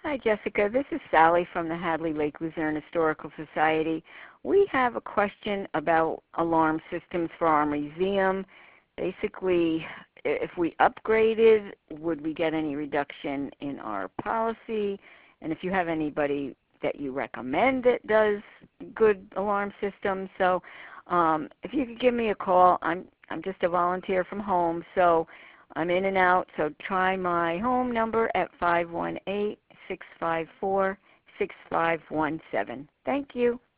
Hi, Jessica. This is Sally from the Hadley Lake Luzerne Historical Society. We have a question about alarm systems for our museum. Basically, if we upgraded, would we get any reduction in our policy? And if you have anybody that you recommend that does good alarm systems. So if you could give me a call, I'm just a volunteer from home, so I'm in and out. So try my home number at 518-654-6517. Thank you.